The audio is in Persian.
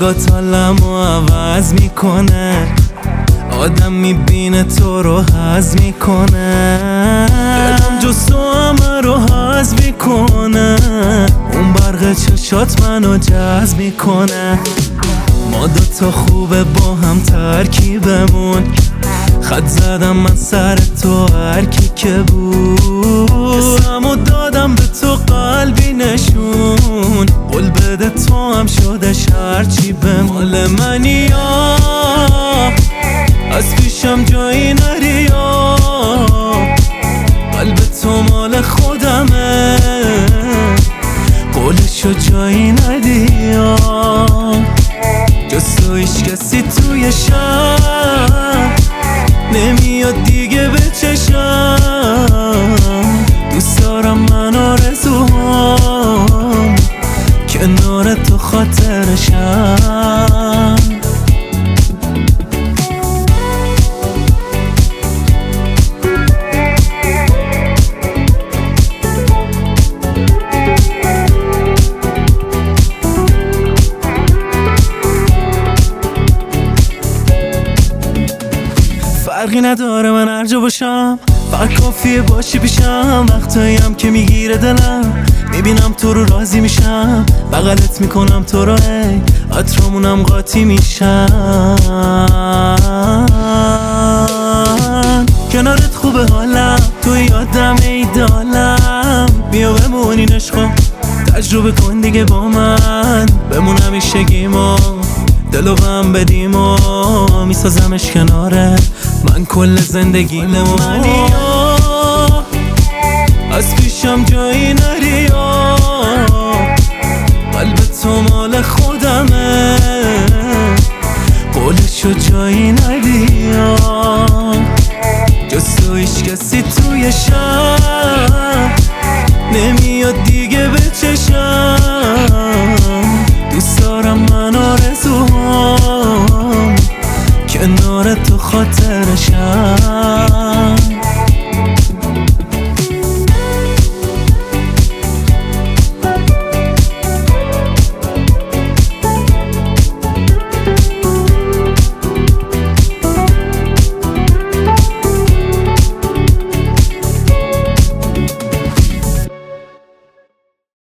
نگات حالمو عوض میکنه، آدم میبینه تو رو حظ میکنه، دلم جز تو همه رو حظ میکنه، اون برق چشات منو جذب میکنه. ما دوتا خوبه با هم ترکیبمون، خط زدم من سر تو هر کی که بود، اسمو دادم به تو قلبی نشون، قول بده تو هم شدش هرچی به مال منی یا از پیشم جایی نری یا قلب تو مال خودمه، قولشو جایی ندی یا جز تو هیچ کسی توی شهر نمیاد دیگه به چشم، دوست دارم من آرزوهام کنار تو خاطرشم. فرقی نداره من هر جا باشم، فقط کافیه باشی پیشم، وقتایی هم که میگیره دلم میبینم تو رو راضی میشم، بغلت میکنم تو رو ای عطرامونم قاطی میشن، کنارت خوبه حالم تو یادم ایدالم، بیا بمونین عشقم تجربه کن دیگه با من، بمون همیشگی ما دلو بهم بدیم و میسازمش کناره من کل زندگیمو، منی از پیشم جایی نری یا قلب تو مال خودمه، قولشو جایی ندی یا جز تو هیچ کسی توی شهر نمیاد دیگه به چشم، دوست دارم من آرزوهام کنار تو خاطرشم.